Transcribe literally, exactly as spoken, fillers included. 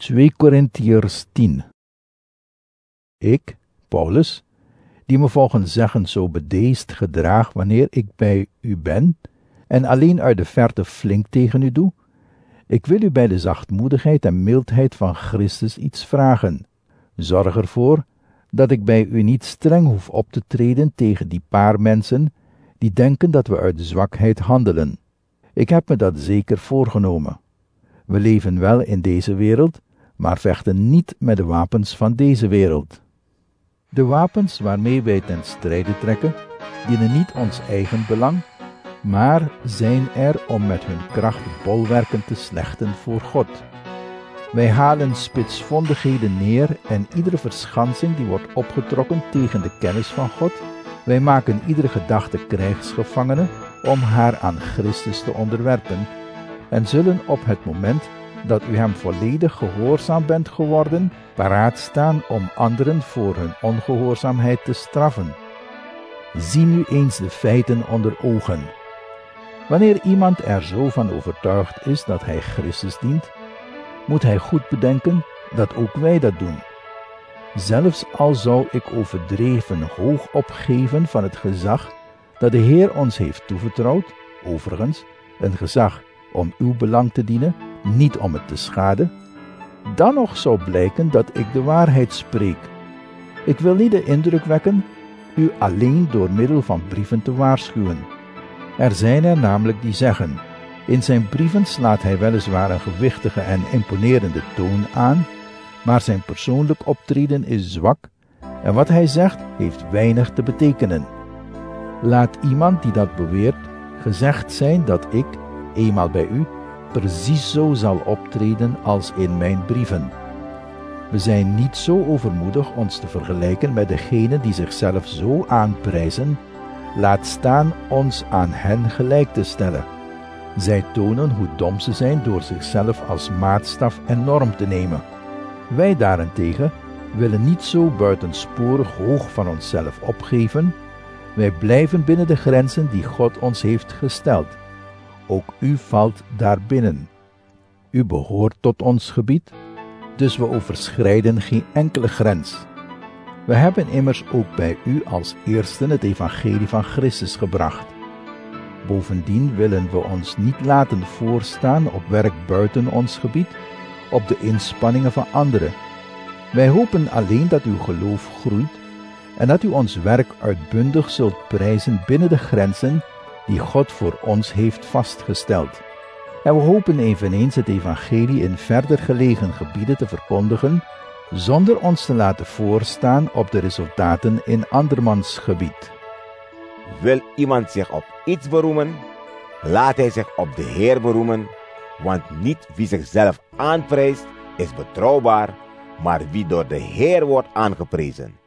twee Korintiërs tien. Ik, Paulus, die me volgens zeggen zo bedeesd gedraag wanneer ik bij u ben, en alleen uit de verte flink tegen u doe, ik wil u bij de zachtmoedigheid en mildheid van Christus iets vragen. Zorg ervoor dat ik bij u niet streng hoef op te treden tegen die paar mensen die denken dat we uit zwakheid handelen. Ik heb me dat zeker voorgenomen. We leven wel in deze wereld, maar vechten niet met de wapens van deze wereld. De wapens waarmee wij ten strijde trekken, dienen niet ons eigen belang, maar zijn er om met hun kracht bolwerken te slechten voor God. Wij halen spitsvondigheden neer en iedere verschansing die wordt opgetrokken tegen de kennis van God. Wij maken iedere gedachte krijgsgevangene om haar aan Christus te onderwerpen en zullen op het moment dat u hem volledig gehoorzaam bent geworden, paraat staan om anderen voor hun ongehoorzaamheid te straffen. Zie nu eens de feiten onder ogen. Wanneer iemand er zo van overtuigd is dat hij Christus dient, moet hij goed bedenken dat ook wij dat doen. Zelfs al zou ik overdreven hoog opgeven van het gezag dat de Heer ons heeft toevertrouwd, overigens een gezag om uw belang te dienen, niet om het te schaden, dan nog zou blijken dat ik de waarheid spreek. Ik wil niet de indruk wekken u alleen door middel van brieven te waarschuwen. Er zijn er namelijk die zeggen, in zijn brieven slaat hij weliswaar een gewichtige en imponerende toon aan, maar zijn persoonlijk optreden is zwak en wat hij zegt heeft weinig te betekenen. Laat iemand die dat beweert gezegd zijn dat ik, eenmaal bij u, precies zo zal optreden als in mijn brieven. We zijn niet zo overmoedig ons te vergelijken met degenen die zichzelf zo aanprijzen, laat staan ons aan hen gelijk te stellen. Zij tonen hoe dom ze zijn door zichzelf als maatstaf en norm te nemen. Wij daarentegen willen niet zo buitensporig hoog van onszelf opgeven. Wij blijven binnen de grenzen die God ons heeft gesteld. Ook u valt daarbinnen. U behoort tot ons gebied, dus we overschrijden geen enkele grens. We hebben immers ook bij u als eersten het evangelie van Christus gebracht. Bovendien willen we ons niet laten voorstaan op werk buiten ons gebied, op de inspanningen van anderen. Wij hopen alleen dat uw geloof groeit en dat u ons werk uitbundig zult prijzen binnen de grenzen die God voor ons heeft vastgesteld. En we hopen eveneens het evangelie in verder gelegen gebieden te verkondigen, zonder ons te laten voorstaan op de resultaten in andermans gebied. Wil iemand zich op iets beroemen, laat hij zich op de Heer beroemen, want niet wie zichzelf aanprijst is betrouwbaar, maar wie door de Heer wordt aangeprezen.